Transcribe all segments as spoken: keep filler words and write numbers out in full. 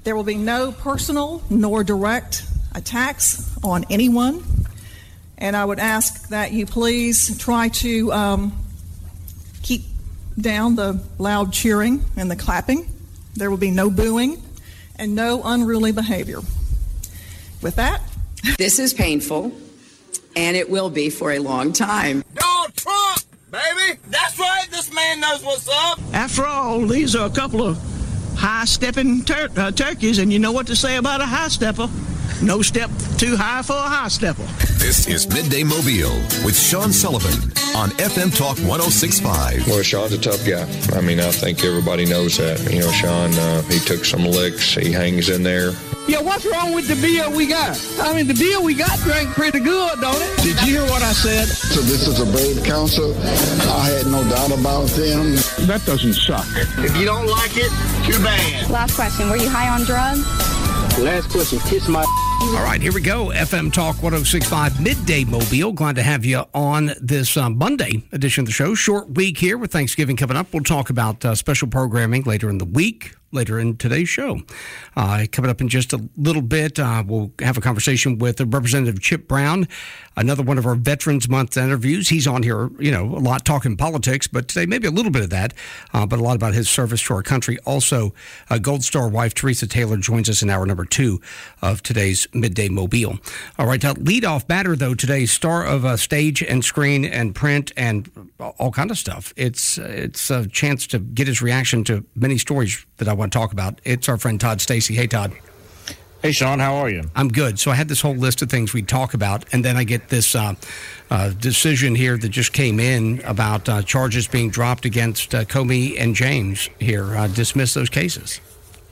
There will be no personal nor direct attacks on anyone. And I would ask that you please try to um, keep down the loud cheering and the clapping. There will be no booing and no unruly behavior. With that, this is painful, and it will be for a long time. Donald Trump, baby! That's right, this man knows what's up. After all, these are a couple of high-stepping tur- uh, turkeys, and you know what to say about a high-stepper. No step too high for a high-stepper. This is Midday Mobile with Sean Sullivan on F M Talk one oh six point five. Well, Sean's a tough guy. I mean, I think everybody knows that. You know, Sean, uh, he took some licks. He hangs in there. Yeah, what's wrong with the beer we got? I mean, the beer we got drank pretty good, don't it? Did you hear what I said? So this is a brave council. I had no doubt about them. That doesn't suck. If you don't like it, too bad. Last question. Were you high on drugs? Last question. Kiss my... All right, here we go. F M Talk one oh six point five, Midday Mobile. Glad to have you on this uh, Monday edition of the show. Short week here with Thanksgiving coming up. We'll talk about uh, special programming later in the week, later in today's show. Uh, coming up in just a little bit, uh, we'll have a conversation with Representative Chip Brown, another one of our Veterans Month interviews. He's on here, you know, a lot talking politics, but today maybe a little bit of that, uh, but a lot about his service to our country. Also, uh, Gold Star wife Teresa Taylor joins us in hour number two of today's Midday Mobile. All right, uh, lead-off batter, though, today, star of uh, stage and screen and print and all kind of stuff. It's, it's a chance to get his reaction to many stories that I want to talk about. It's our friend Todd Stacy. Hey, Todd. Hey, Sean. How are you? I'm good. So I had this whole list of things we talk about, and then I get this uh, uh, decision here that just came in about uh, charges being dropped against uh, Comey and James here. Uh, dismiss those cases.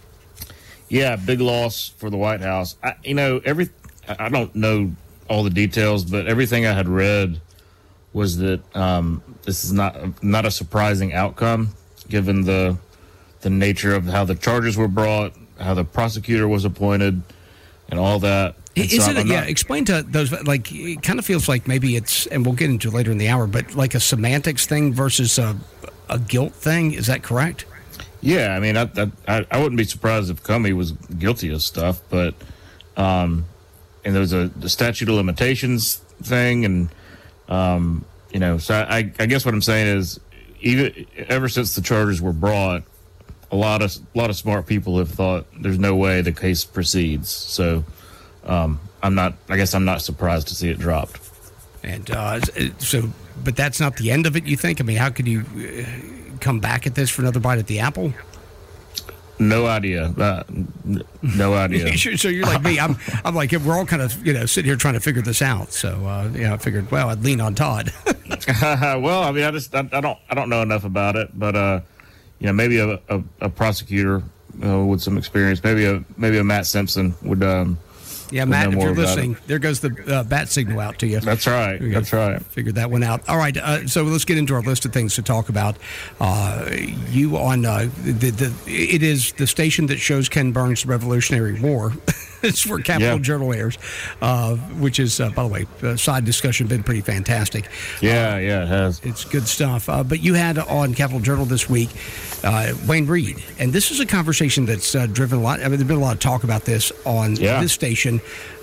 Yeah, big loss for the White House. I, you know, every I don't know all the details, but everything I had read was that um, this is not not a surprising outcome, given the the nature of how the charges were brought, how the prosecutor was appointed, and all that. And is so it? I'm Yeah, not, explain to those. Like, it kind of feels like maybe it's, and we'll get into it later in the hour, but like a semantics thing versus a, a guilt thing. Is that correct? Yeah, I mean, I, I I wouldn't be surprised if Comey was guilty of stuff, but um, and there was a the statute of limitations thing, and um, you know, so I I guess what I'm saying is, even ever since the charges were brought, a lot of a lot of smart people have thought there's no way the case proceeds. So um, I'm not. I guess I'm not surprised to see it dropped. And uh, so, but that's not the end of it, you think? I mean, how could you uh, come back at this for another bite at the apple? No idea. Uh, no idea. So you're like me. I'm. I'm like we're all kind of you know sitting here trying to figure this out. So uh, yeah, I figured. Well, I'd lean on Todd. Well, I mean, I just I, I don't I don't know enough about it, but uh, you know, maybe a a, a prosecutor uh, with some experience, maybe a maybe a Matt Simpson would. Um, Yeah, Matt, if you're listening, it. There goes the uh, bat signal out to you. That's right. That's right. Figured that one out. All right, uh, so let's get into our list of things to talk about. Uh, you on uh, the, the it is the station that shows Ken Burns' Revolutionary War. It's where Capital yeah. Journal airs, uh, which is, uh, by the way, uh, side discussion, been pretty fantastic. Yeah, uh, yeah, it has. It's good stuff. Uh, but you had on Capital Journal this week uh, Wayne Reed, and this is a conversation that's uh, driven a lot. I mean, there's been a lot of talk about this on yeah. this station.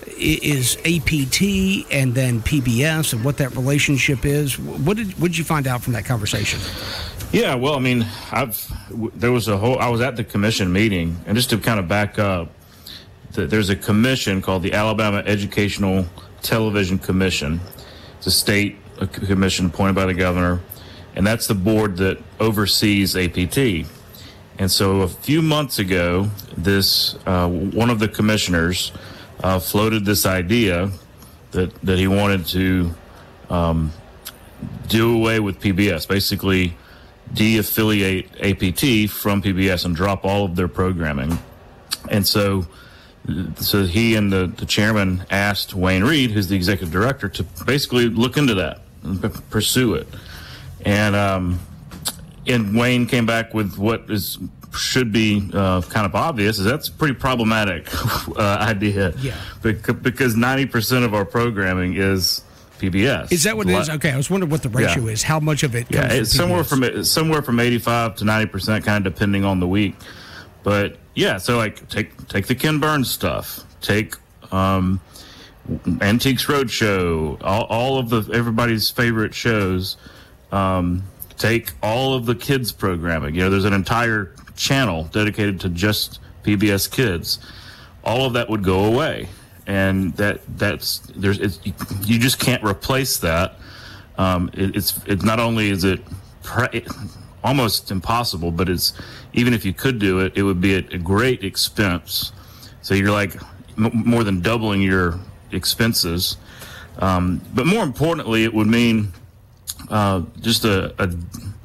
Is A P T and then P B S and what that relationship is. What did what did you find out from that conversation? Yeah, well, I mean, I've there was a whole. I was at the commission meeting, and just to kind of back up, the, there's a commission called the Alabama Educational Television Commission. It's a state commission appointed by the governor, and that's the board that oversees A P T. And so, a few months ago, this uh, one of the commissioners. Uh, floated this idea that, that he wanted to um, do away with P B S, basically de-affiliate A P T from P B S and drop all of their programming. And so so he and the, the chairman asked Wayne Reed, who's the executive director, to basically look into that and p- pursue it. And, um, and Wayne came back with what is... should be uh, kind of obvious is that's a pretty problematic uh, idea. Yeah. Because ninety percent of our programming is P B S. Is that what it is? Okay, I was wondering what the ratio yeah. is. How much of it comes yeah, it's from somewhere from somewhere from eighty-five to ninety percent, kind of depending on the week. But Yeah, so like take take the Ken Burns stuff, take um, Antiques Roadshow, all, all of the everybody's favorite shows. Um, take all of the kids programming. You know, there's an entire channel dedicated to just P B S Kids. All of that would go away, and that that's there's it's, you just can't replace that. Um, it, it's it's not only is it pre- almost impossible, but it's even if you could do it, it would be at a great expense. So you're like m- more than doubling your expenses. Um, but more importantly, it would mean uh, just a, a,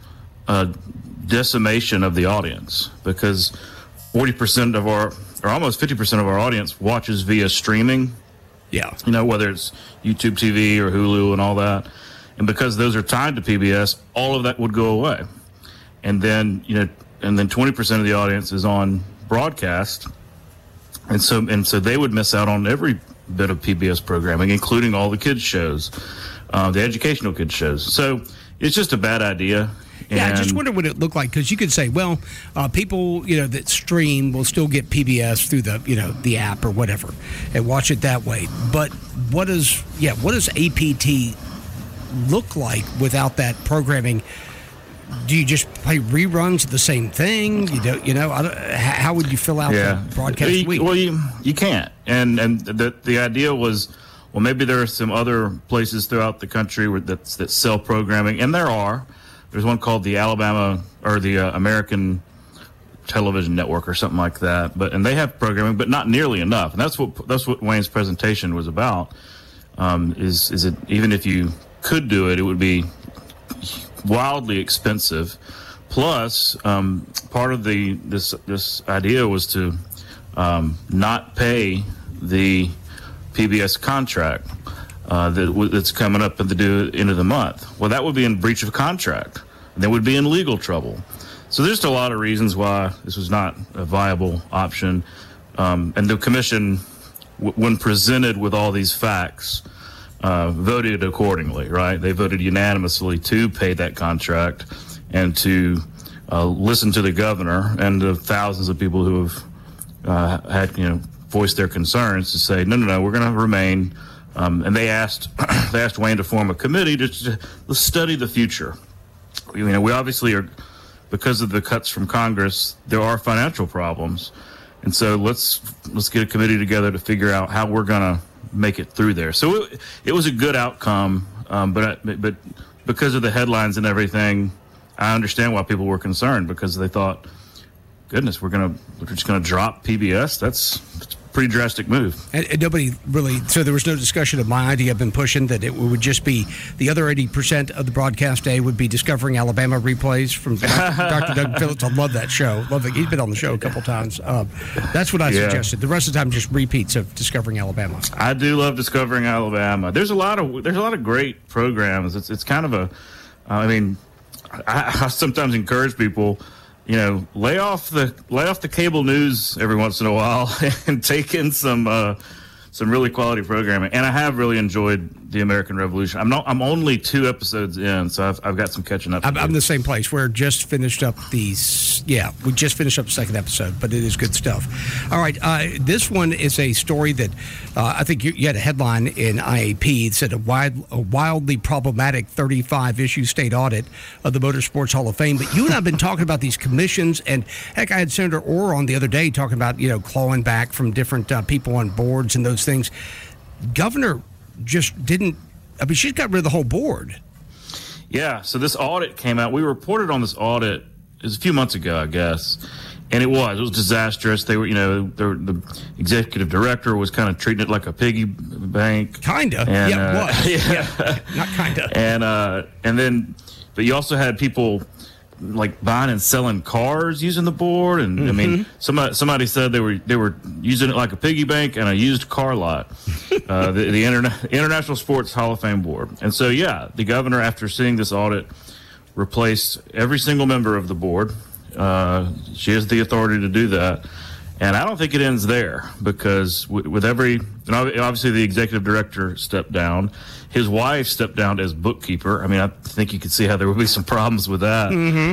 a decimation of the audience, because forty percent of our, or almost fifty percent of our audience watches via streaming. Yeah. You know, whether it's YouTube T V or Hulu and all that. And because those are tied to P B S, all of that would go away. And then, you know, and then twenty percent of the audience is on broadcast. And so, and so they would miss out on every bit of P B S programming, including all the kids shows, uh, the educational kids shows. So it's just a bad idea. Yeah, and I just wonder what it looked like, because you could say, well, uh, people, you know, that stream will still get P B S through the, you know, the app or whatever and watch it that way. But what does, yeah, what does A P T look like without that programming? Do you just play reruns of the same thing? You don't, you know, I don't, how would you fill out yeah. the broadcast you, week? Well, you you can't. And and the the idea was, well, maybe there are some other places throughout the country where that's, that sell programming, and there are. There's one called the Alabama or the uh, American Television Network or something like that. But and they have programming, but not nearly enough. And that's what that's what Wayne's presentation was about. Um, is is it even if you could do it, it would be wildly expensive. Plus, um, part of the this this idea was to um, not pay the P B S contract uh, that w- that's coming up at the due end of the month. Well, that would be in breach of contract, and they would be in legal trouble. So there's just a lot of reasons why this was not a viable option. Um, and the commission, w- when presented with all these facts, Uh, voted accordingly, right? They voted unanimously to pay that contract and to uh, listen to the governor and the thousands of people who have uh, had, you know, voiced their concerns to say, no, no, no, we're going to remain. Um, and they asked, they asked Wayne to form a committee to, to let's study the future. You know, we obviously are, because of the cuts from Congress, there are financial problems, and so let's let's get a committee together to figure out how we're going to make it through there. So it, it was a good outcome, um, but but because of the headlines and everything, I understand why people were concerned, because they thought, goodness, we're gonna we're just gonna drop P B S. That's, that's a pretty drastic move. And, and nobody really, so there was no discussion of my idea I've been pushing that it would just be the other eighty percent of the broadcast day would be Discovering Alabama replays from Doctor Doug Phillips. I love that show. Love it. He's been on the show a couple times. Uh, that's what I Yeah. suggested. The rest of the time, just repeats of Discovering Alabama. I do love Discovering Alabama. There's a lot of there's a lot of great programs. It's it's kind of a, I mean, I, I sometimes encourage people, you know, lay off the lay off the cable news every once in a while and take in some uh, some really quality programming. And I have really enjoyed the American Revolution. I'm not. I'm only two episodes in, so I've I've got some catching up to I'm, do. I'm the same place. We're just finished up these. Yeah, we just finished up the second episode, but it is good stuff. All right, uh, this one is a story that uh, I think you, you had a headline in I A P that said a, wide, a wildly problematic thirty-five issue state audit of the Motorsports Hall of Fame. But you and I have been talking about these commissions, and heck, I had Senator Orr on the other day talking about, you know, clawing back from different uh, people on boards and those things. Governor just didn't. I mean, she's got rid of the whole board. Yeah, so this audit came out. We reported on this audit, it was a few months ago, I guess, and it was. It was disastrous. They were, you know, were, the executive director was kind of treating it like a piggy bank. Kinda. And, yeah, uh, was. yeah. yeah. Not kinda. And, uh, and then, but you also had people like buying and selling cars using the board, and mm-hmm. I mean, somebody somebody said they were they were using it like a piggy bank and a used car lot. uh, the the Interna- International Sports Hall of Fame board, and so yeah, the governor, after seeing this audit, replaced every single member of the board. Uh, she has the authority to do that, and I don't think it ends there, because w- with every, and obviously the executive director stepped down. His wife stepped down as bookkeeper. I mean, I think you could see how there would be some problems with that. Mm-hmm.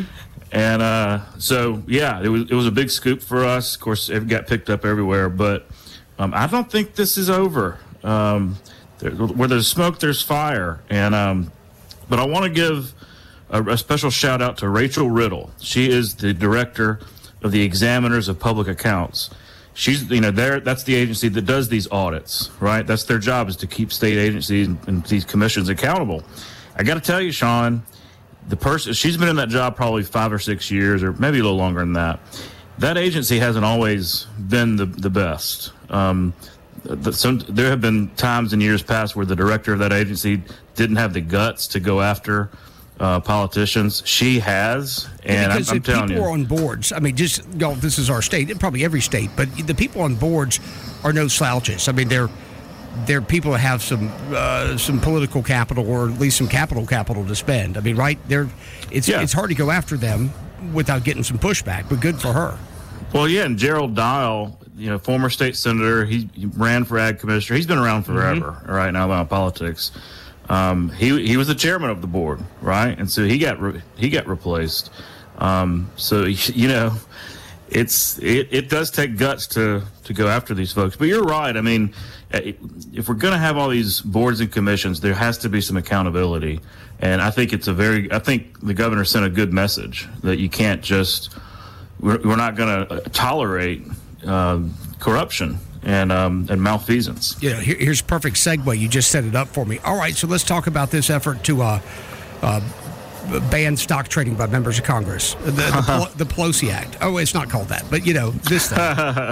And uh, so, yeah, it was it was a big scoop for us. Of course, it got picked up everywhere, but um, I don't think this is over. Um, there, where there's smoke, there's fire. And um, but I want to give a, a special shout out to Rachel Riddle. She is the director of the Examiners of Public Accounts. She's, you know, there. That's the agency that does these audits, right? That's their job, is to keep state agencies and, and these commissions accountable. I got to tell you, Sean, the person, she's been in that job probably five or six years, or maybe a little longer than that. That agency hasn't always been the the best. Um, the, some, there have been times in years past where the director of that agency didn't have the guts to go after uh, politicians. She has, and because I'm, I'm telling people you, are on boards. I mean, just you know, this is our state, probably every state, but the people on boards are no slouches. I mean, they're they're people that have some uh, some political capital, or at least some capital capital to spend. I mean, right? They're it's Yeah. it's hard to go after them without getting some pushback, but good for her. Well, yeah, and Gerald Dial, you know, former state senator, he, he ran for ag commissioner. He's been around forever, mm-hmm. right, in Alabama politics. Um, he he was the chairman of the board, right, and so he got re- he got replaced. Um, so you know, it's it, it does take guts to to go after these folks. But you're right. I mean, if we're going to have all these boards and commissions, there has to be some accountability. And I think it's a very I think the governor sent a good message that you can't just. We're, we're not going to tolerate uh, corruption and um, and malfeasance. You know, here, here's a perfect segue. You just set it up for me. All right, so let's talk about this effort to uh, uh, ban stock trading by members of Congress, the, the, the Pelosi Act. Oh, it's not called that, but you know this thing.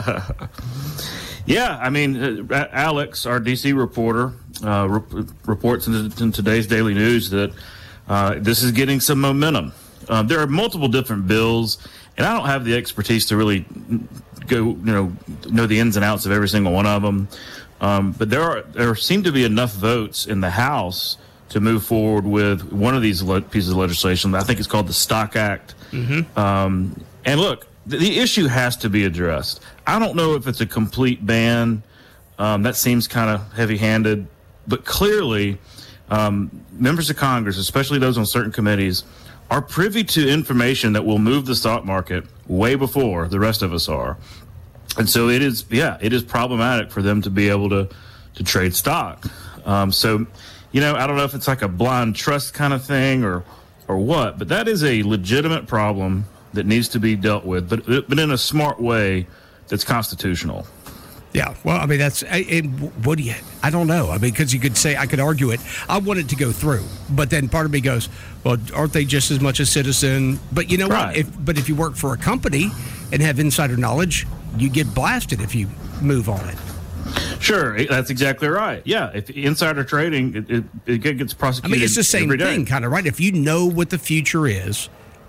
Yeah, I mean, uh, Alex, our D C reporter, uh, re- reports in, in today's Daily News that uh, this is getting some momentum. Uh, there are multiple different bills. And I don't have the expertise to really go, you know, know the ins and outs of every single one of them. Um, but there are there seem to be enough votes in the House to move forward with one of these le- pieces of legislation. I think it's called the Stock Act. Mm-hmm. Um, and look, the, the issue has to be addressed. I don't know if it's a complete ban. Um, that seems kind of heavy-handed. But clearly, um, members of Congress, especially those on certain committees, are privy to information that will move the stock market way before the rest of us are. And so it is, yeah, it is problematic for them to be able to, to trade stock. Um, so, you know, I don't know if it's like a blind trust kind of thing or, or what, but that is a legitimate problem that needs to be dealt with, but, but in a smart way that's constitutional. Yeah, well, I mean, that's, it, what do you, I don't know. I mean, because you could say, I could argue it. I want it to go through. But then part of me goes, well, aren't they just as much a citizen? But you know right. what? If, but if you work for a company and have insider knowledge, you get blasted if you move on it. Sure, that's exactly right. Yeah, if insider trading, it, it, it gets prosecuted. I mean, it's the same every day. thing, kind of, right? If you know what the future is,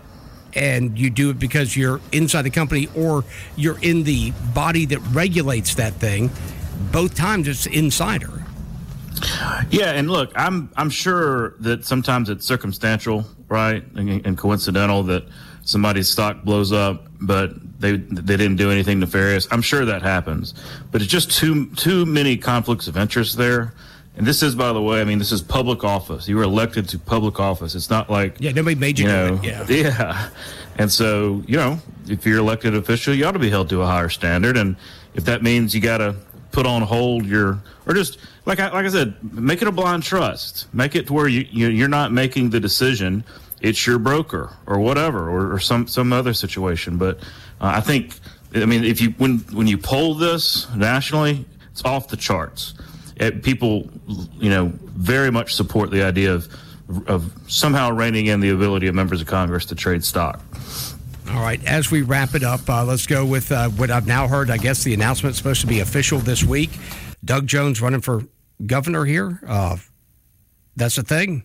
and you do it because you're inside the company or you're in the body that regulates that thing, both times it's insider. Yeah, and look, I'm I'm sure that sometimes it's circumstantial, right, and, and coincidental that somebody's stock blows up, but they they didn't do anything nefarious. I'm sure that happens, but it's just too too many conflicts of interest there. And this is, by the way, I mean, this is public office. You were elected to public office. It's not like... Yeah, nobody made you, you know, do it. Yeah. Yeah. And so, you know, if you're elected official, you ought to be held to a higher standard. And if that means you got to put on hold your... Or just, like I, like I said, make it a blind trust. Make it to where you, you, you're not making the decision. It's your broker or whatever, or, or some, some other situation. But uh, I think, I mean, if you when when you poll this nationally, it's off the charts. It, people, you know, very much support the idea of of somehow reining in the ability of members of Congress to trade stock. All right, as we wrap it up, uh, let's go with uh, what I've now heard. I guess the announcement's supposed to be official this week. Doug Jones running for governor here. Uh, that's a thing.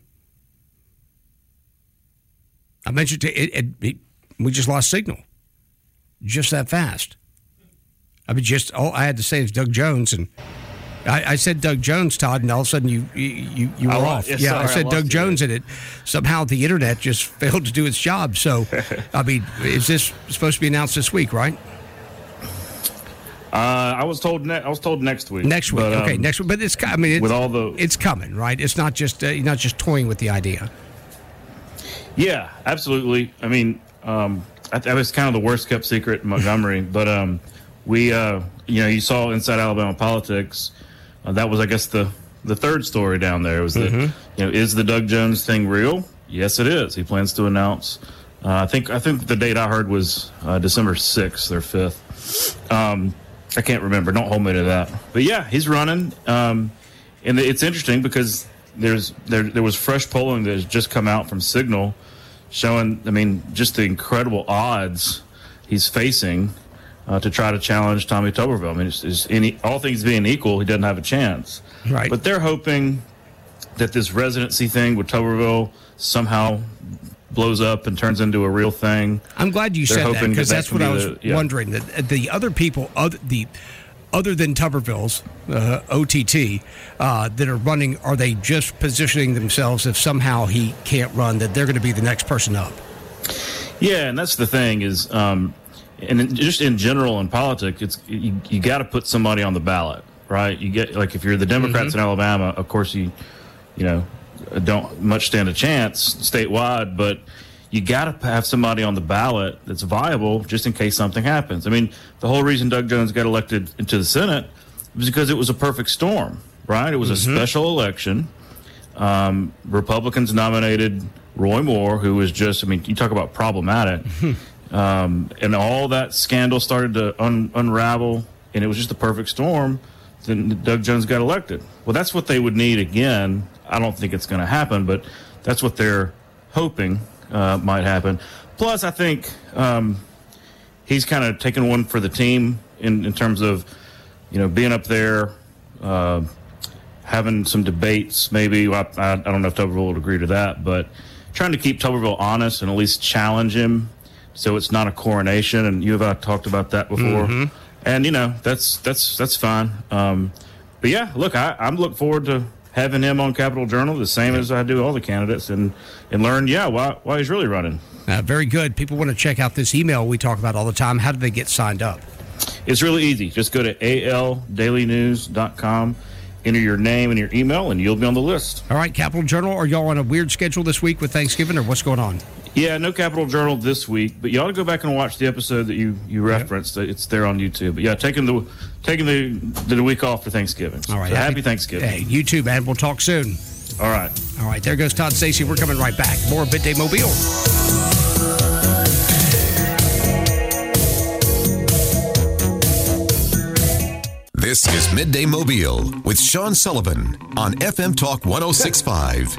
I mentioned to, it, it, it, we just lost signal. Just that fast. I mean, just all I had to say is Doug Jones, and I, I said Doug Jones, Todd, and all of a sudden you you, you were oh, off. Yes, yeah, sorry, I said I Doug you. Jones, and it somehow the internet just failed to do its job. So, I mean, is this supposed to be announced this week, right? Uh, I was told ne- I was told next week. Next week, but, okay, um, next week. But it's I mean, it's, with all the it's coming, right? It's not just uh, you're not just toying with the idea. Yeah, absolutely. I mean, Um, I, that was kind of the worst kept secret in Montgomery, but um, we, uh, you know, you saw Inside Alabama Politics. Uh, that was, I guess, the the third story down there. It was mm-hmm. the, you know, is the Doug Jones thing real? Yes, it is. He plans to announce. Uh, I think I think the date I heard was uh, December sixth or fifth. Um, I can't remember. Don't hold me to that. But yeah, he's running, um, and it's interesting because there's there there was fresh polling that has just come out from Signal, showing, I mean, just the incredible odds he's facing uh, to try to challenge Tommy Tuberville. I mean, it's, it's any, all things being equal, he doesn't have a chance. Right. But they're hoping that this residency thing with Tuberville somehow blows up and turns into a real thing. I'm glad you they're said that because that that's what I was the, yeah. wondering. That the other people, other, the other than Tuberville's uh, O T T uh, that are running, are they just positioning themselves if somehow he can't run that they're going to be the next person up? Yeah, and that's the thing is, um, and just in general in politics, it's you, you got to put somebody on the ballot, right? You get like if you're the Democrats mm-hmm. in Alabama, of course you, you know, don't much stand a chance statewide, but you got to have somebody on the ballot that's viable just in case something happens. I mean, the whole reason Doug Jones got elected into the Senate was because it was a perfect storm, right? It was mm-hmm. a special election. Um, Republicans nominated Roy Moore, who was just, I mean, you talk about problematic. um, and all that scandal started to un- unravel, and it was just the perfect storm. Then Doug Jones got elected. Well, that's what they would need again. I don't think it's going to happen, but that's what they're hoping uh, might happen. Plus, I think um, he's kind of taken one for the team in, in terms of, you know, being up there, uh, having some debates. Maybe I, I, I don't know if Tuberville would agree to that, but trying to keep Tuberville honest and at least challenge him so it's not a coronation. And you and I talked about that before. Mm-hmm. And, you know, that's that's that's fine. Um, but, yeah, look, I, I'm looking forward to having him on Capitol Journal, the same as I do all the candidates, and, and learn, yeah, why, why he's really running. Uh, very good. People want to check out this email we talk about all the time. How do they get signed up? It's really easy. Just go to A L daily news dot com, enter your name and your email, and you'll be on the list. All right, Capitol Journal, are y'all on a weird schedule this week with Thanksgiving, or what's going on? Yeah, no Capitol Journal this week, but you ought to go back and watch the episode that you, you referenced. Yep. It's there on YouTube. But yeah, taking the taking the the week off for Thanksgiving. All right, so happy, happy Thanksgiving. Hey, you too, man. We'll talk soon. All right. All right, there goes Todd Stacey. We're coming right back. More Midday Mobile. This is Midday Mobile with Sean Sullivan on F M Talk one oh six point five.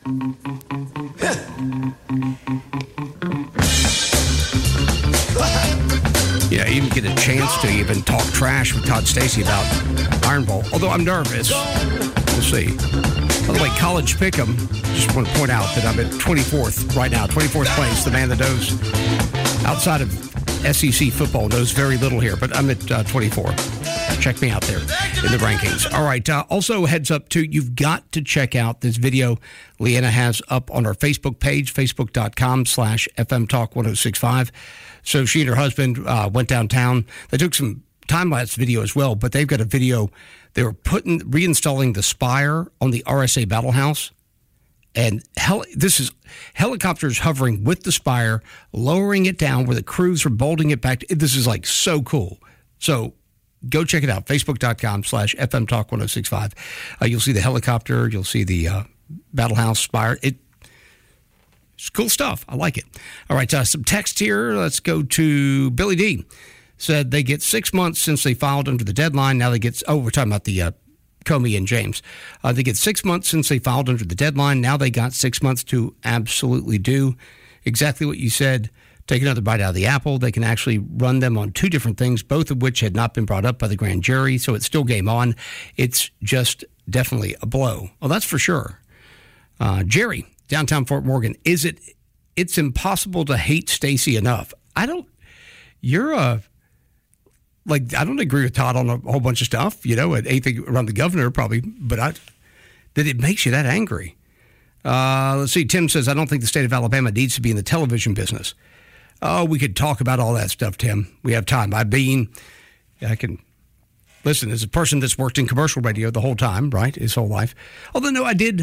Yeah, I even get a chance to even talk trash with Todd Stacey about Iron Bowl, although I'm nervous. We'll see. By the way, College Pick'em, just want to point out that I'm at twenty-fourth right now, twenty-fourth place. The man that knows outside of S E C football knows very little here, but I'm at uh, twenty-four. Check me out there in the rankings. All right. Uh, also, heads up, too, you've got to check out this video Leanna has up on our Facebook page, facebook.com slash FM Talk 1065. So she and her husband uh, went downtown. They took some time-lapse video as well, but they've got a video. They were putting, reinstalling the spire on the R S A Battle House. And hel- this is helicopters hovering with the spire, lowering it down where the crews are bolting it back. This is like so cool. So go check it out, facebook.com slash FM Talk 1065. Uh, you'll see the helicopter. You'll see the uh, Battle House spire. It, it's cool stuff. I like it. All right, uh, some text here. Let's go to Billy D. Said they get six months since they filed under the deadline. Now they get, oh, we're talking about the uh, Comey and James. Uh, they get six months since they filed under the deadline. Now they got six months to absolutely do exactly what you said. Take another bite out of the apple. They can actually run them on two different things, both of which had not been brought up by the grand jury, so it's still game on. It's just definitely a blow. Well, that's for sure. Uh, Jerry, downtown Fort Morgan, is it? It's impossible to hate Stacey enough. I don't. You're a like. I don't agree with Todd on a whole bunch of stuff. You know, anything around the governor probably, but I that it makes you that angry. Uh, let's see. Tim says, I don't think the state of Alabama needs to be in the television business. Oh, we could talk about all that stuff, Tim. We have time. I've been, I can, listen, as a person that's worked in commercial radio the whole time, right, his whole life. Although, no, I did,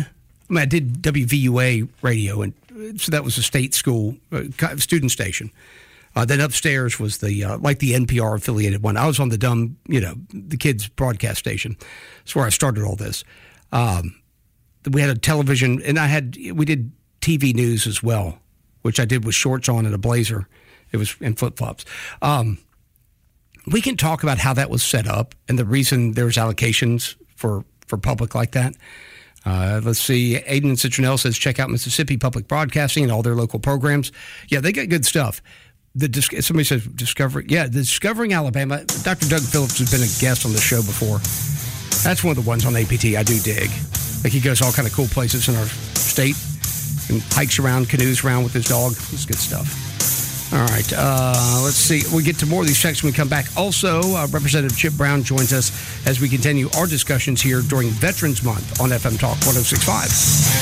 I mean, I did W V U A radio, and so that was a state school uh, student station. Uh, then upstairs was the uh, like the N P R affiliated one. I was on the dumb, you know, the kids broadcast station. That's where I started all this. Um, we had a television, and I had we did T V news as well, which I did with shorts on and a blazer. It was in flip flops. Um, we can talk about how that was set up and the reason there's allocations for for public like that. Uh, let's see. Aiden in Citronelle says, check out Mississippi Public Broadcasting and all their local programs. Yeah, they got good stuff. The Somebody says, Discovery. Yeah, the Discovering Alabama. Doctor Doug Phillips has been a guest on the show before. That's one of the ones on A P T I do dig. Like he goes to all kind of cool places in our state and hikes around, canoes around with his dog. It's good stuff. All right, uh, let's see. We'll get to more of these texts when we come back. Also, uh, Representative Chip Brown joins us as we continue our discussions here during Veterans Month on F M Talk one oh six point five.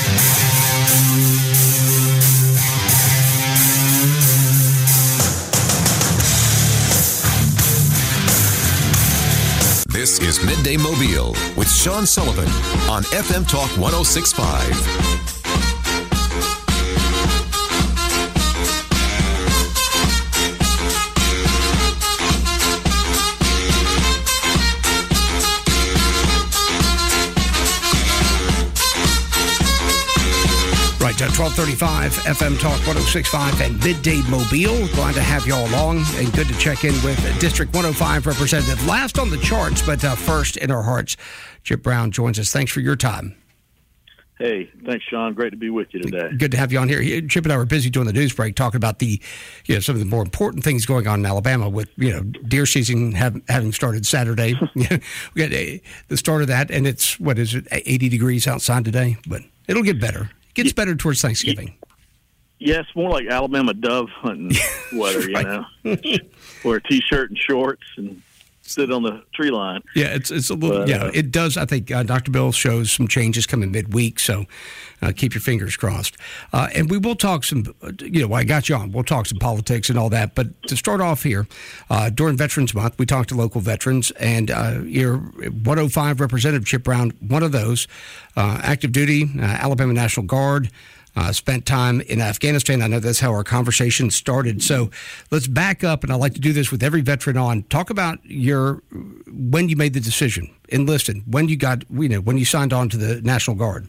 This is Midday Mobile with Sean Sullivan on F M Talk one oh six point five. Right, uh, twelve thirty-five, F M Talk one oh six point five and Midday Mobile. Glad to have you all along and good to check in with District one oh five Representative. Last on the charts, but uh, first in our hearts, Chip Brown joins us. Thanks for your time. Hey, thanks, Sean. Great to be with you today. Good to have you on here. Chip and I were busy during the news break talking about the, you know, some of the more important things going on in Alabama with, you know, deer season have, having started Saturday. We got a, the start of that, and it's, what is it, eighty degrees outside today? But it'll get better. Gets better towards Thanksgiving. Yeah, it's more like Alabama dove hunting weather, you know. Wear a T-shirt and shorts and sit on the tree line. Yeah, it's it's a little. But, yeah, uh, it does. I think uh, Doctor Bill shows some changes coming midweek, so uh, keep your fingers crossed. Uh, and we will talk some. You know, I got you on. We'll talk some politics and all that. But to start off here, uh, during Veterans Month, we talked to local veterans, and uh, your one oh five Representative Chip Brown, one of those, uh, active duty, uh, Alabama National Guard. Uh, spent time in Afghanistan. I know that's how our conversation started. So let's back up, and I like to do this with every veteran on. Talk about your when you made the decision, enlisted, when you got, you know, when you signed on to the National Guard.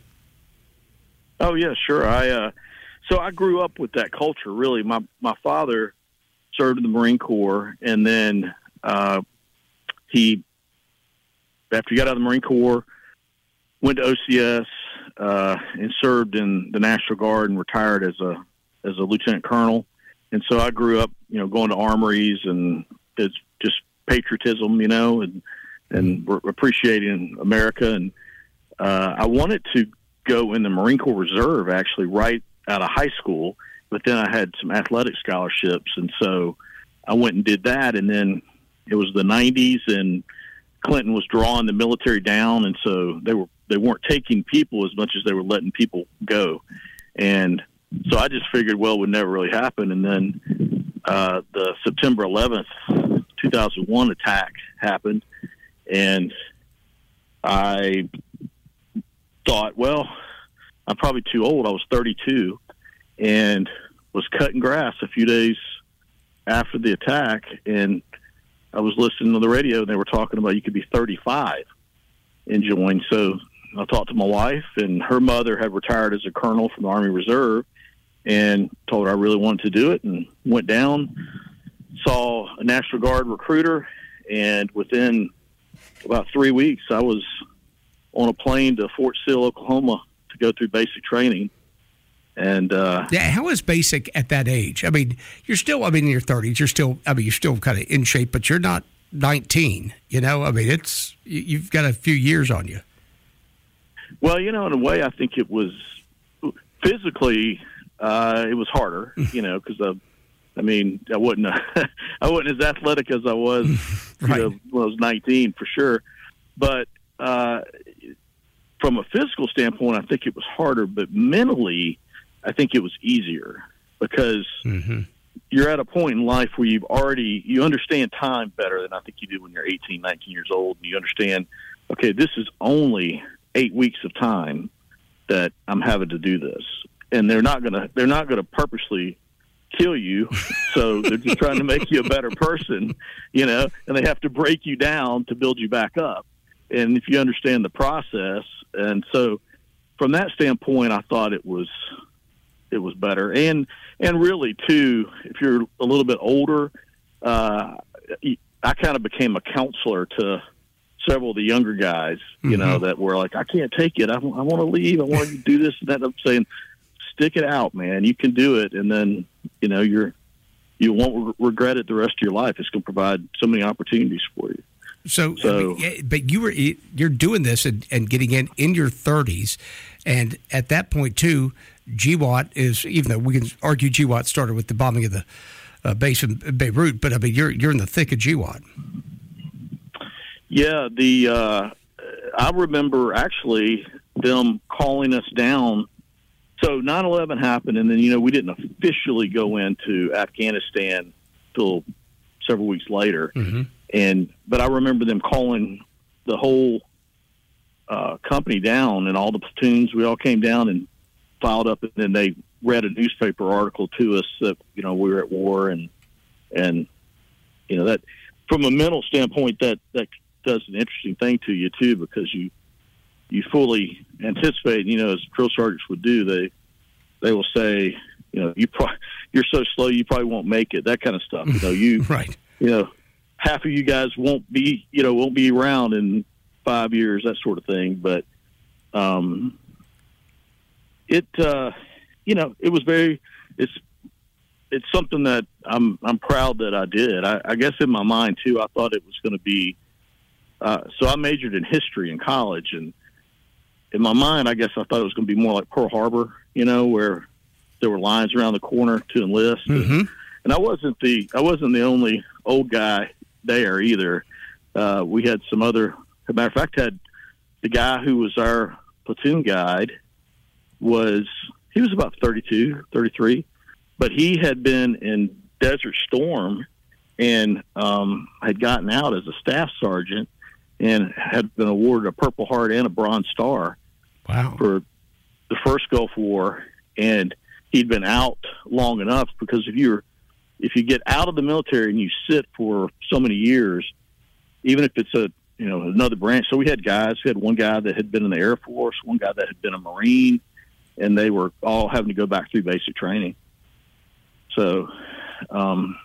Oh yeah, sure. I uh, so I grew up with that culture. Really, my my father served in the Marine Corps, and then uh, he, after he got out of the Marine Corps, went to O C S. Uh, and served in the National Guard and retired as a as a lieutenant colonel. And so I grew up, you know, going to armories, and it's just patriotism, you know, and and we're appreciating America. And uh, I wanted to go in the Marine Corps Reserve actually right out of high school, but then I had some athletic scholarships, and so I went and did that. And then it was the nineties, and Clinton was drawing the military down, and so they were they weren't taking people as much as they were letting people go. And so I just figured, well, it would never really happen. And then uh, the September eleventh, two thousand one attack happened, and I thought, well, I'm probably too old. I was thirty-two and was cutting grass a few days after the attack, and I was listening to the radio, and they were talking about you could be thirty-five and join. So I talked to my wife, and her mother had retired as a colonel from the Army Reserve, and told her I really wanted to do it, and went down, saw a National Guard recruiter, and within about three weeks, I was on a plane to Fort Sill, Oklahoma, to go through basic training. And uh, yeah, how is basic at that age? I mean, you're still, I mean, in your thirties, you're still, I mean, you're still kind of in shape, but you're not nineteen, you know? I mean, it's, you've got a few years on you. Well, you know, in a way, I think it was physically, uh, it was harder, you know, because I, I mean, I wasn't, uh, I wasn't as athletic as I was, right. you know, when I was nineteen, for sure. But uh, from a physical standpoint, I think it was harder. But mentally, I think it was easier because mm-hmm. you're at a point in life where you've already, you understand time better than I think you do when you're eighteen, nineteen years old. And you understand, okay, this is only eight weeks of time, that I'm having to do this, and they're not gonna they're not gonna purposely kill you, so they're just trying to make you a better person, you know, and they have to break you down to build you back up. And if you understand the process, and so from that standpoint, I thought it was it was better. And and really too, if you're a little bit older, uh, I kind of became a counselor to several of the younger guys, you mm-hmm. know, that were like, I can't take it. I, I want to leave. I want to do this and that. I'm saying, stick it out, man. You can do it. And then, you know, you're, you won't re- regret it the rest of your life. It's going to provide so many opportunities for you. So, so but you were, you're doing this and, and getting in in your thirties. And at that point too, G WAT is, even though we can argue G WAT started with the bombing of the uh, base in Beirut, but I mean, you're, you're in the thick of G WAT. Yeah, the uh, I remember actually them calling us down. So nine eleven happened, and then, you know, we didn't officially go into Afghanistan till several weeks later. Mm-hmm. And but I remember them calling the whole uh, company down, and all the platoons. We all came down and filed up, and then they read a newspaper article to us that, you know, we were at war, and and you know, that from a mental standpoint, that that does an interesting thing to you too, because you you fully anticipate, you know, as drill sergeants would do, they they will say, you know, you pro- you're so slow you probably won't make it, that kind of stuff. You know, you right. You know, half of you guys won't be, you know, won't be around in five years, that sort of thing. But um, it, uh, you know, it was very, it's it's something that I'm I'm proud that I did. I, I guess in my mind too, I thought it was going to be. Uh, so I majored in history in college, and in my mind, I guess I thought it was going to be more like Pearl Harbor, you know, where there were lines around the corner to enlist. Mm-hmm. And, and I wasn't the I wasn't the only old guy there either. Uh, we had some other. As a matter of fact, had the guy who was our platoon guide was he was about thirty-two, thirty-three, but he had been in Desert Storm and um, had gotten out as a staff sergeant and had been awarded a Purple Heart and a Bronze Star. Wow. For the first Gulf War. And he'd been out long enough, because if you're, if you get out of the military and you sit for so many years, even if it's a, you know, another branch. So we had guys, we had one guy that had been in the Air Force, one guy that had been a Marine, and they were all having to go back through basic training. So, um,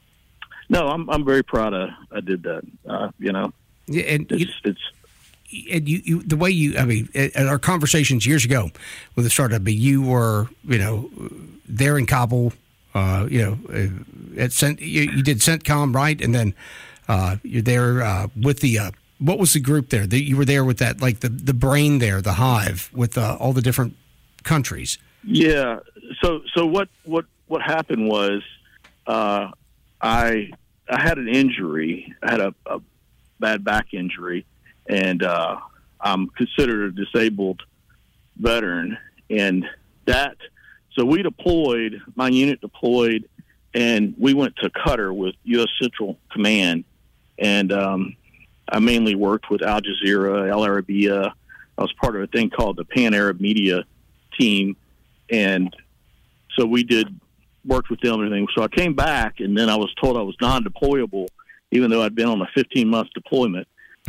no, I'm, I'm very proud of, I did that, uh, you know. Yeah, and it's, you, it's and you, you, the way you, I mean, at our conversations years ago with the startup, you were, you know, there in Kabul, uh, you know, at Cent, you, you did CENTCOM, right? And then uh, you're there uh, with the, uh, what was the group there? The, you were there with that, like the, the brain there, the hive, with uh, all the different countries. Yeah. So, so what, what, what happened was uh, I, I had an injury. I had a, a bad back injury, and uh, I'm considered a disabled veteran. And that, so we deployed, my unit deployed, and we went to Qatar with U S Central Command. And um, I mainly worked with Al Jazeera, Al Arabiya. I was part of a thing called the Pan Arab Media Team. And so we did, worked with them and everything. So I came back, and then I was told I was non-deployable, even though I'd been on a fifteen-month deployment.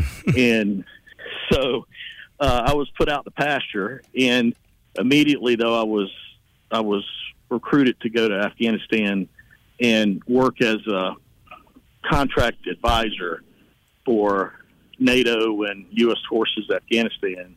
And so uh, I was put out to pasture, and immediately, though, I was I was recruited to go to Afghanistan and work as a contract advisor for NATO and U S Forces Afghanistan,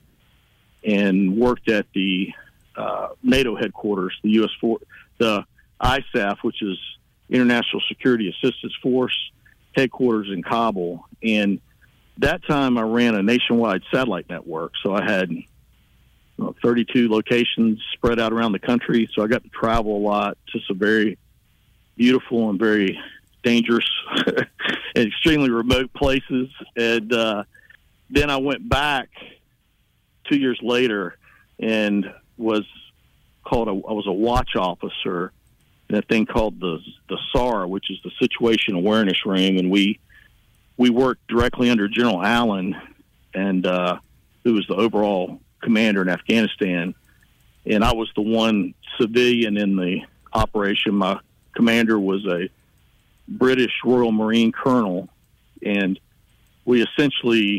and worked at the uh, NATO headquarters, the U S For- the I S A F, which is International Security Assistance Force headquarters in Kabul. And that time I ran a nationwide satellite network. So I had you know, thirty-two locations spread out around the country. So I got to travel a lot to some very beautiful and very dangerous and extremely remote places. And uh, then I went back two years later and was called a, I was a watch officer in a thing called the the S A R, which is the Situation Awareness Room, and we we worked directly under General Allen, and uh, who was the overall commander in Afghanistan. and I was the one civilian in the operation. My commander was a British Royal Marine colonel, and we essentially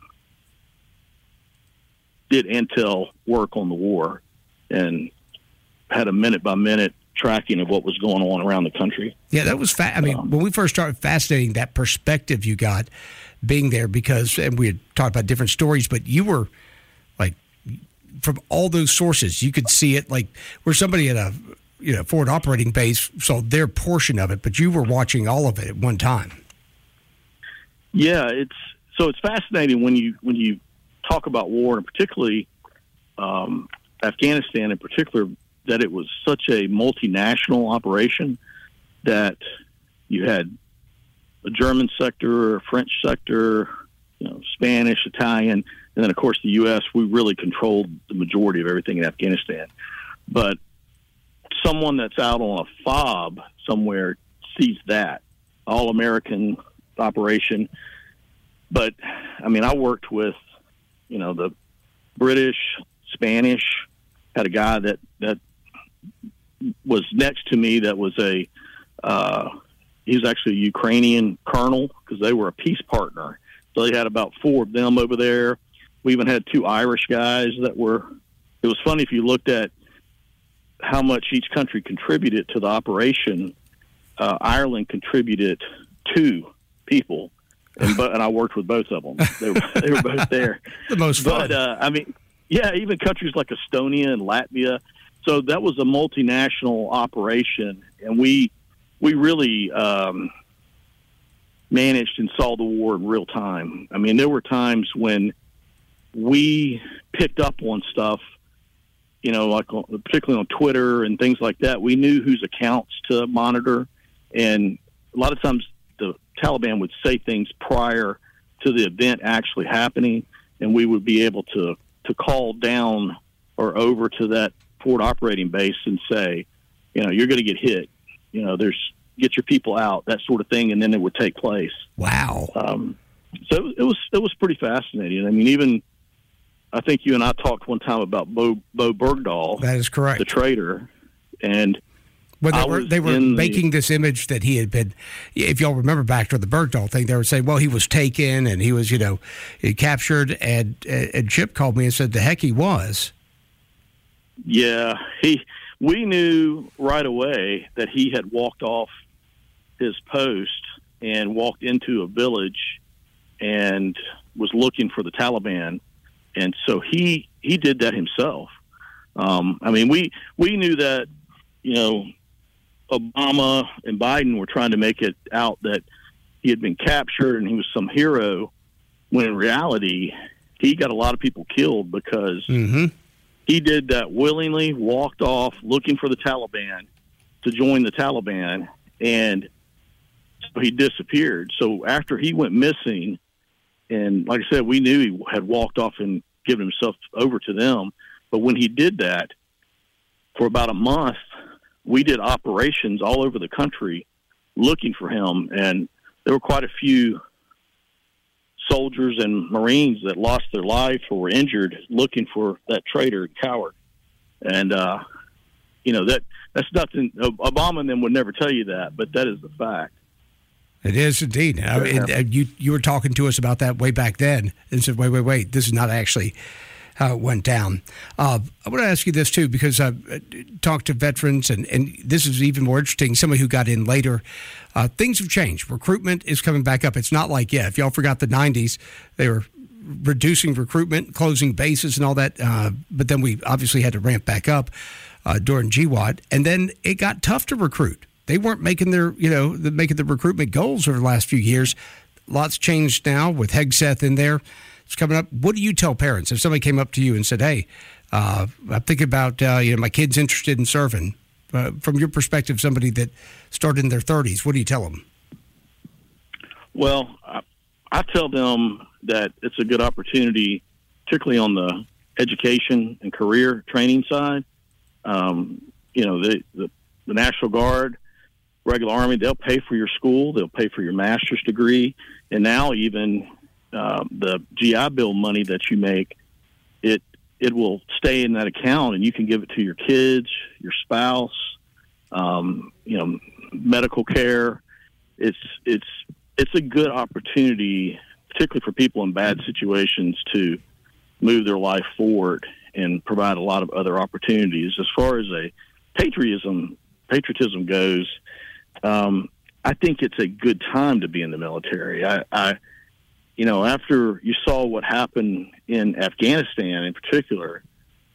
did intel work on the war and had a minute-by-minute tracking of what was going on around the country. Yeah, that was fa- I mean, um, when we first started, fascinating, that perspective you got being there, because, and we had talked about different stories, but you were, like, from all those sources, you could see it, like, where somebody at a, you know, forward operating base saw their portion of it, but you were watching all of it at one time. Yeah, it's, so it's fascinating when you, when you talk about war, and particularly um, Afghanistan in particular, that it was such a multinational operation that you had a German sector, a French sector, you know, Spanish, Italian, and then, of course, the U S, we really controlled the majority of everything in Afghanistan. But someone that's out on a fob somewhere sees that, all-American operation. But, I mean, I worked with, you know, the British, Spanish, had a guy that, that was next to me that was a, uh, he was actually a Ukrainian colonel, because they were a peace partner. So they had about four of them over there. We even had two Irish guys that were, it was funny if you looked at how much each country contributed to the operation. Uh, Ireland contributed two people, and, but, and I worked with both of them. They were, they were both there. The most fun. But, uh, I mean, yeah, even countries like Estonia and Latvia. So that was a multinational operation, and we we really um, managed and saw the war in real time. I mean, there were times when we picked up on stuff, you know, like on, particularly on Twitter and things like that. We knew whose accounts to monitor, and a lot of times the Taliban would say things prior to the event actually happening, and we would be able to, to call down or over to that forward operating base and say, you know, you're going to get hit. You know, there's get your people out, that sort of thing, and then it would take place. Wow. Um, so it was it was pretty fascinating. I mean, even I think you and I talked one time about Bo Bo Bergdahl. That is correct. The traitor, and well, they I were they were making the, this image that he had been. If y'all remember back to the Bergdahl thing, they were saying, well, he was taken and he was, you know, he captured, and and Chip called me and said the heck he was. Yeah, he. We knew right away that he had walked off his post and walked into a village and was looking for the Taliban, and so he he did that himself. Um, I mean, we we knew that, you know, Obama and Biden were trying to make it out that he had been captured and he was some hero, when in reality he got a lot of people killed because. Mm-hmm. He did that willingly, walked off looking for the Taliban to join the Taliban, and he disappeared. So after he went missing, and like I said, we knew he had walked off and given himself over to them, but when he did that, for about a month, we did operations all over the country looking for him, and there were quite a few soldiers and Marines that lost their life or were injured looking for that traitor and coward. And, uh, you know, that that's nothing. Obama and them would never tell you that, but that is the fact. It is indeed. I mean, you, you were talking to us about that way back then and said, wait, wait, wait, this is not actually how it went down. Uh, I want to ask you this, too, because I've talked to veterans, and, and this is even more interesting, somebody who got in later. Uh, things have changed. Recruitment is coming back up. It's not like, yeah, if y'all forgot the nineties, they were reducing recruitment, closing bases and all that. Uh, but then we obviously had to ramp back up uh, during G W A D. And then it got tough to recruit. They weren't making their, you know, the, making the recruitment goals over the last few years. Lots changed now with Hegseth in there. It's coming up. What do you tell parents if somebody came up to you and said, hey, uh, I'm thinking about, uh, you know, my kid's interested in serving? Uh, from your perspective, somebody that started in their thirties, what do you tell them? Well, I, I tell them that it's a good opportunity, particularly on the education and career training side. Um, you know, the, the, the National Guard, regular Army, they'll pay for your school. They'll pay for your master's degree. And now even uh, the G I Bill money that you make, it it will stay in that account, and you can give it to your kids, your spouse, um, you know, medical care. It's it's it's a good opportunity, particularly for people in bad situations, to move their life forward and provide a lot of other opportunities. As far as a patriotism patriotism goes, um, I think it's a good time to be in the military. I, I, you know, after you saw what happened in Afghanistan in particular,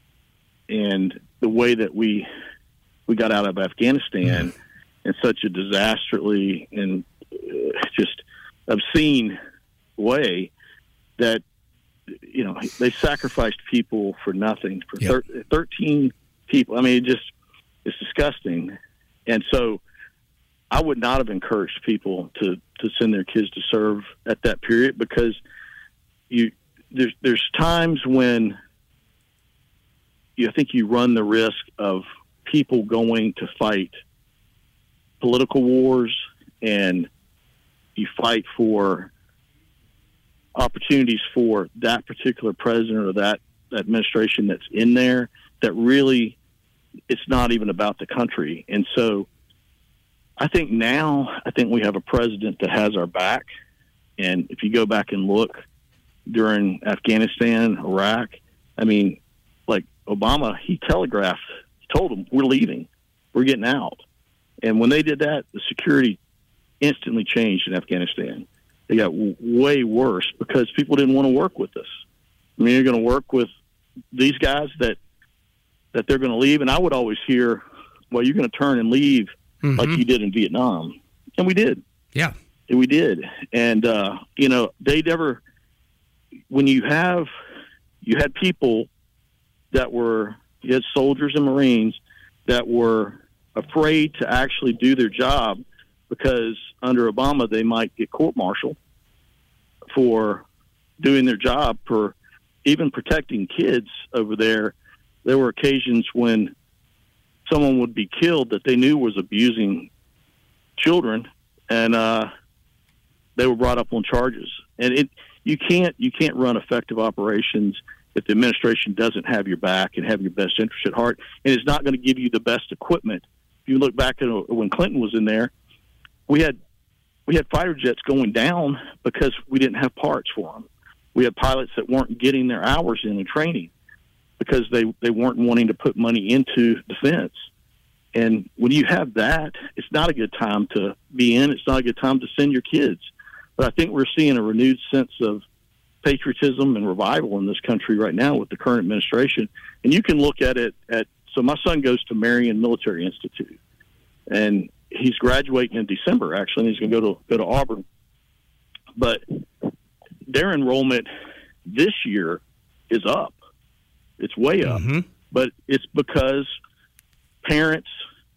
and the way that we we got out of Afghanistan in such a disastrously and uh, just obscene way, that, you know, they sacrificed people for nothing, for yep. thir- thirteen people. I mean, it just, it's disgusting. And so I would not have encouraged people to, to send their kids to serve at that period, because you there's there's times when you I think you run the risk of people going to fight political wars, and you fight for opportunities for that particular president or that administration that's in there, that really it's not even about the country. And so I think now, I think we have a president that has our back. And if you go back and look during Afghanistan, Iraq, I mean, like Obama, he telegraphed, he told them, we're leaving, we're getting out. And when they did that, the security instantly changed in Afghanistan. They got w- way worse because people didn't want to work with us. I mean, you're going to work with these guys that that they're going to leave. And I would always hear, well, you're going to turn and leave mm-hmm. like you did in Vietnam. And we did. Yeah. And we did. And, uh, you know, they never, when you have, you had people that were, you had soldiers and Marines that were afraid to actually do their job because under Obama they might get court-martialed for doing their job, for even protecting kids over there. There were occasions when someone would be killed that they knew was abusing children, and uh, they were brought up on charges. And it you can't you can't run effective operations if the administration doesn't have your back and have your best interest at heart, and is not going to give you the best equipment. If you look back at when Clinton was in there, we had we had fighter jets going down because we didn't have parts for them. We had pilots that weren't getting their hours in and training because they, they weren't wanting to put money into defense. And when you have that, it's not a good time to be in. It's not a good time to send your kids. But I think we're seeing a renewed sense of patriotism and revival in this country right now with the current administration. And you can look at it at, so my son goes to Marion Military Institute, and he's graduating in December, actually, and he's going to go to go to Auburn. But their enrollment this year is up. It's way up. Mm-hmm. But it's because parents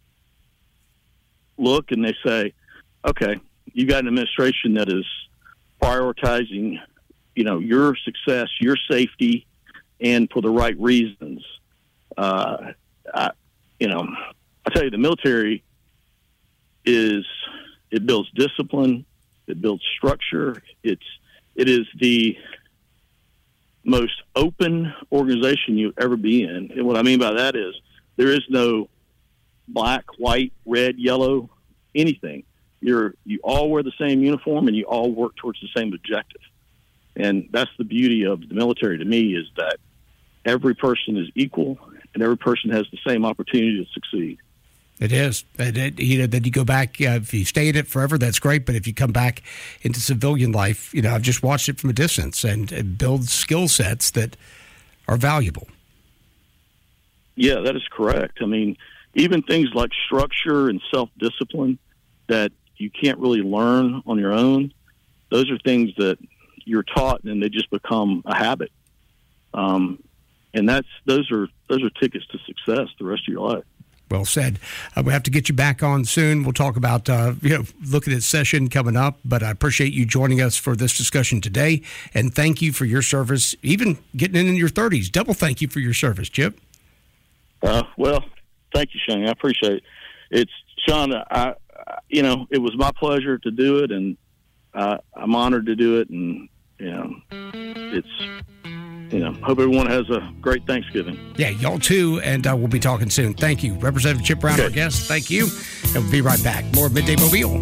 look and they say, okay, you got an administration that is prioritizing, you know, your success, your safety, and for the right reasons. Uh, I, you know, I tell you, the military is, it builds discipline, it builds structure. It's, it is the most open organization you'll ever be in. And what I mean by that is there is no black, white, red, yellow, anything. You're, you all wear the same uniform and you all work towards the same objective. And that's the beauty of the military to me, is that every person is equal and every person has the same opportunity to succeed. It is. It, it, you know, then you go back, uh, if you stay in it forever, that's great. But if you come back into civilian life, you know, I've just watched it from a distance, and it builds skill sets that are valuable. Yeah, that is correct. I mean, even things like structure and self-discipline that you can't really learn on your own, those are things that you're taught and they just become a habit. Um, and that's, those are, those are tickets to success the rest of your life. Well said. Uh, we have to get you back on soon. We'll talk about, uh, you know, looking at session coming up, but I appreciate you joining us for this discussion today. And thank you for your service, even getting in your thirties. Double thank you for your service, Chip. Uh, well, thank you, Shane. I appreciate it. It's, Sean, I, you know, it was my pleasure to do it, and uh, I'm honored to do it. And, you know, it's, you know, hope everyone has a great Thanksgiving. Yeah, y'all too, and uh, we'll be talking soon. Thank you. Representative Chip Brown, okay. our guest. Thank you. And we'll be right back. More Midday Mobile.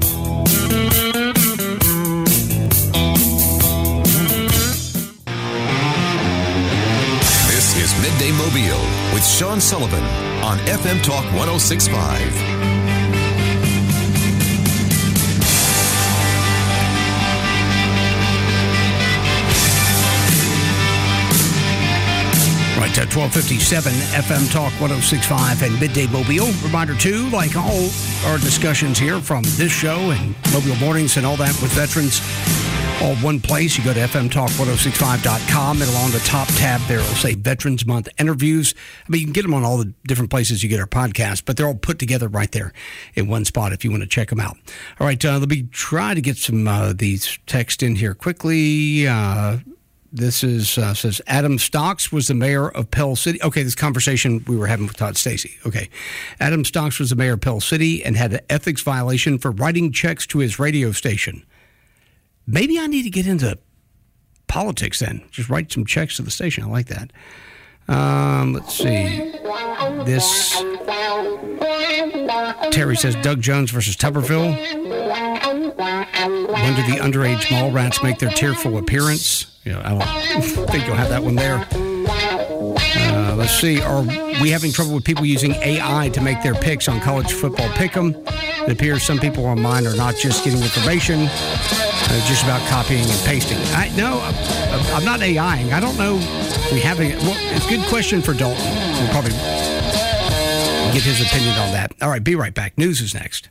This is Midday Mobile with Sean Sullivan on F M Talk one oh six point five. Right, uh, twelve fifty-seven F M Talk one oh six point five and Midday Mobile. Reminder, too, like all our discussions here from this show and Mobile Mornings and all that with veterans, all one place. You go to F M Talk ten sixty-five dot com, and along the top tab there, it'll say Veterans Month Interviews. I mean, you can get them on all the different places you get our podcasts, but they're all put together right there in one spot if you want to check them out. All right, uh, let me try to get some uh, these text in here quickly. Uh This is uh, says Adam Stocks was the mayor of Pell City. Okay, this conversation we were having with Todd Stacy. Okay, Adam Stocks was the mayor of Pell City and had an ethics violation for writing checks to his radio station. Maybe I need to get into politics then. Just write some checks to the station. I like that. Um, let's see. This Terry says Doug Jones versus Tuberville. When do the underage mall rats make their tearful appearance? You know, I don't think you'll have that one there. Uh, let's see. Are we having trouble with people using A I to make their picks on college football pick'em? It appears some people online are not just getting information, uh, just about copying and pasting. I no, I'm, I'm not AIing. I don't know if we have any. Well, it's a good question for Dalton. We'll probably get his opinion on that. All right, be right back. News is next.